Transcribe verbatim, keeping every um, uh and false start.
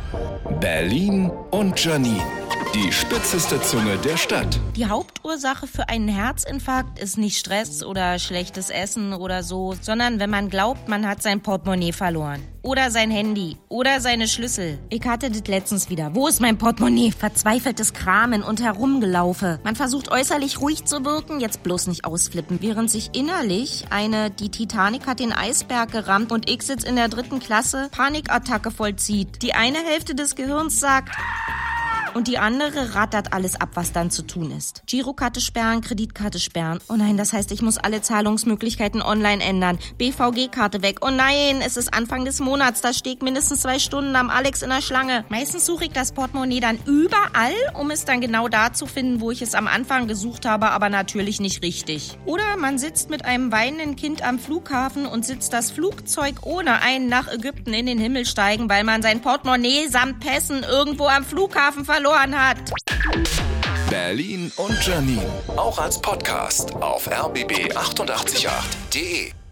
Berlin und Janine, die spitzeste Zunge der Stadt. Die Hauptursache für einen Herzinfarkt ist nicht Stress oder schlechtes Essen oder so, sondern wenn man glaubt, man hat sein Portemonnaie verloren. Oder sein Handy. Oder seine Schlüssel. Ich hatte das letztens wieder. Wo ist mein Portemonnaie? Verzweifeltes Kramen und Herumgelaufe. Man versucht äußerlich ruhig zu wirken, jetzt bloß nicht ausflippen. Während sich innerlich eine, die Titanic hat den Eisberg gerammt und ich sitz in der dritten Klasse, Panikattacke vollzieht. Die eine Hälfte des Gehirns sagt... Und die andere rattert alles ab, was dann zu tun ist. Girokarte sperren, Kreditkarte sperren. Oh nein, das heißt, ich muss alle Zahlungsmöglichkeiten online ändern. B V G-Karte weg. Oh nein, es ist Anfang des Monats. Da stehe ich mindestens zwei Stunden am Alex in der Schlange. Meistens suche ich das Portemonnaie dann überall, um es dann genau da zu finden, wo ich es am Anfang gesucht habe, aber natürlich nicht richtig. Oder man sitzt mit einem weinenden Kind am Flughafen und sitzt das Flugzeug ohne einen nach Ägypten in den Himmel steigen, weil man sein Portemonnaie samt Pässen irgendwo am Flughafen verloren hat. Berlin und Janine, auch als Podcast auf r b b acht acht acht punkt de.